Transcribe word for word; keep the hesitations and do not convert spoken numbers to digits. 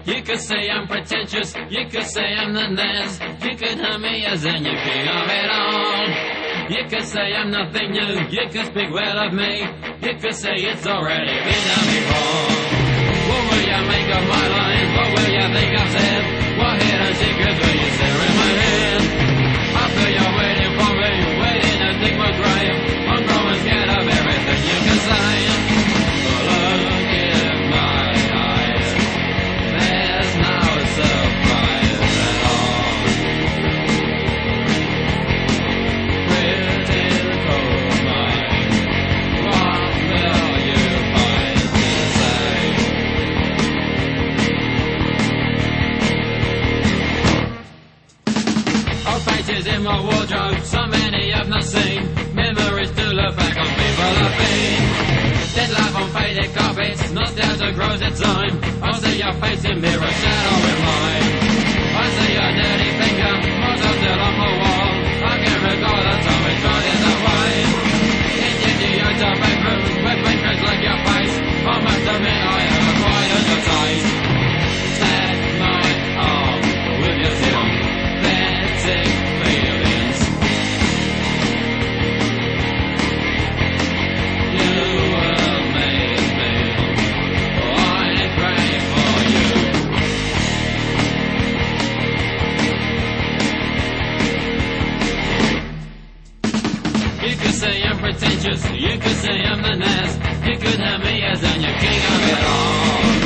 You could say I'm pretentious, you could say I'm the Nez, you could have me as in you king of it all. You could say I'm nothing new, you could speak well of me, you could say it's already been done before. What will you make of my lines, what will you think I've said, what hidden secrets will you share in my head? I feel you're waiting for me, waiting to dig my grave, I'm growing scared of everything you can say. Look in my eyes, there's no surprise at all. Within cold mind, what will you find me to say? Oh, pages in my wardrobe, so many I've not seen, memories to look back on people I've been. Dead life on faded carpets, nostalgia grows its own. I see your face in mirror, shadow in mine. I see your dirty finger, photo still on the wall. I can recall the time we tried in the rain. Into your top bedroom, with pictures like your face. I must admit I have acquired your taste. Set my arm with your sympathetic feelings. You say I'm pretentious, you could say I'm the Nez, you could have me as I'm your king of it all.